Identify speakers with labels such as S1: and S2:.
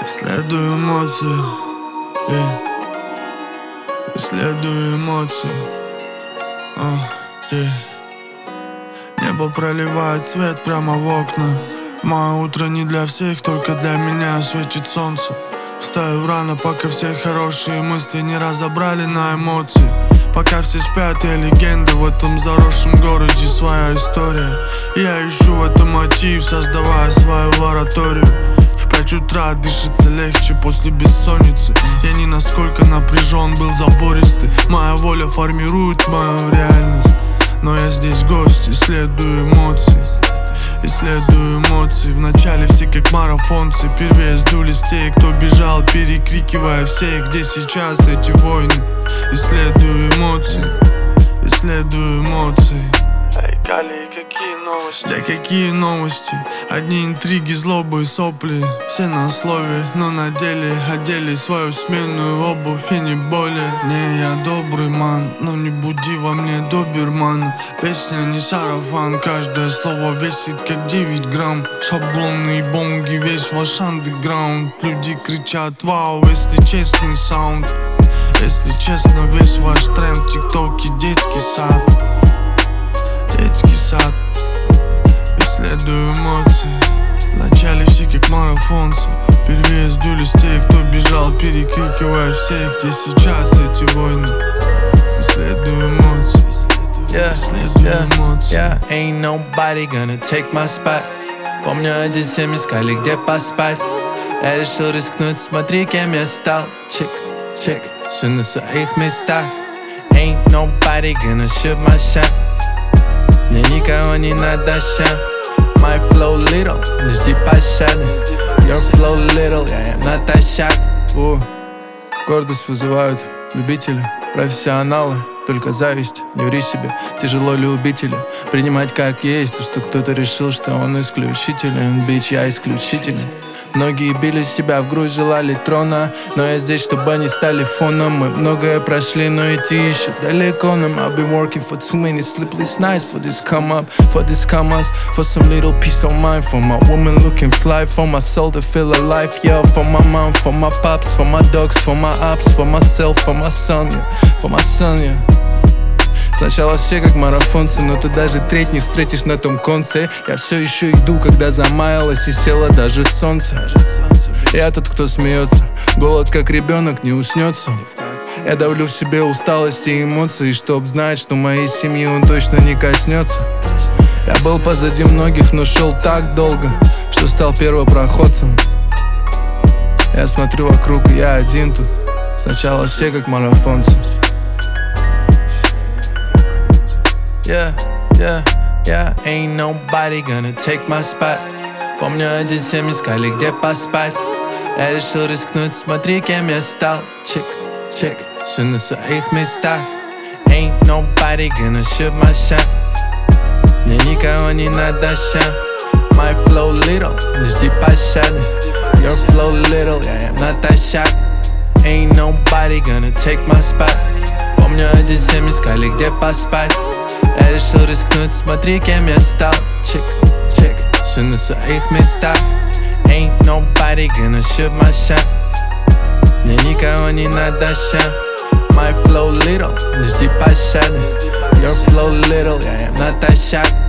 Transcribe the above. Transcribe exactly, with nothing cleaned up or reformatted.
S1: Исследую эмоции, yeah. Исследую эмоции, uh, yeah. Небо проливает свет прямо в окна. Мое утро не для всех, только для меня светит солнце. Встаю рано, пока все хорошие мысли не разобрали на эмоции. Пока все спят, я легенда в этом заросшем городе, своя история. Я ищу в этом мотив, создавая свою лабораторию. В пять утра дышится легче после бессонницы. Я ни насколько напряжен, был забористый. Моя воля формирует мою реальность. Но я здесь гость, исследую эмоции. Исследую эмоции. Вначале все как марафонцы. Первые сдулись те, кто бежал, перекрикивая всех. Где сейчас эти войны? Исследую эмоции. Исследую эмоции. Эй, Кали, какие новости? Да какие новости? Одни интриги, злобы и сопли. Все на слове, но на деле одели свою сменную обувь и не более. Не, я добрый ман, но не буди во мне добермана. Песня не сарафан, каждое слово весит как девять грамм. Шаблонные бонги, весь ваш андеграунд. Люди кричат вау, если честный саунд. Если честно, весь ваш тренд в тиктоке детский сад. Детский сад. Исследую эмоции. Вначале все как марафонцы. Первые сдулись те, кто бежал, перекрикивая всех. Где сейчас эти войны? Исследую эмоции.
S2: Yeah, yeah, yeah, ain't nobody gonna take my spot. Помню, один семь искали, где поспать. Я решил рискнуть, смотри, кем я стал. Чек, чек, все на своих местах. Ain't nobody gonna shoot my shot. Мне никого не надо ща. My flow little, не жди пощады. Your flow little, я им натощак. О, гордость вызывают любители, профессионалы. Только зависть, не ври себе, тяжело любителя принимать как есть то, что кто-то решил, что он исключителен. Бич, я исключителен. Многие били себя в грудь, желали трона, но я здесь, чтобы они стали фоном. Мы многое прошли, но идти еще далеко нам. I've been working for too many sleepless nights for this come up, for this come us, for some little peace of mind, for my woman looking fly, for my soul to feel alive, yeah. For my mom, for my pops, for my dogs, for my ops, for myself, for my son, yeah. For my son, yeah. Сначала все как марафонцы, но ты даже треть не встретишь на том конце. Я все еще иду, когда замаялось и село даже солнце. Я тот, кто смеется, голод как ребенок не уснется. Я давлю в себе усталость и эмоции, чтоб знать, что моей семьи он точно не коснется. Я был позади многих, но шел так долго, что стал первопроходцем. Я смотрю вокруг, я один тут. Сначала все как марафонцы. Yeah, yeah, yeah, ain't nobody gonna take my spot. Помню, один семь искали, где поспать. Я решил рискнуть, смотри, кем я стал. Чек, чек, все на своих местах. Ain't nobody gonna shoot my shot. Мне никого не надо ща. My flow little, не жди пощады. Your flow little, я им натощак. Ain't nobody gonna take my spot. Помню, один семь искали, где поспать. Я решил рискнуть, смотри, кем я стал. Чек, чек, все на своих местах. Ain't nobody gonna shoot my shot. Мне никого не надо ща. My flow little, не жди пощады. Your flow little, я им натощак.